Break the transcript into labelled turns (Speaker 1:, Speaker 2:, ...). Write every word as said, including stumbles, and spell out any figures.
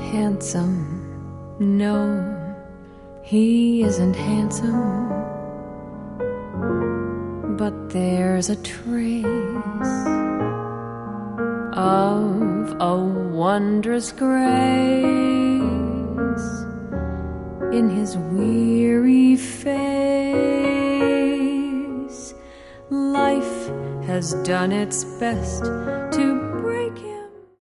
Speaker 1: handsome. No, he isn't handsome, but there's a trace of a wondrous grace in his weary face. Life has done its best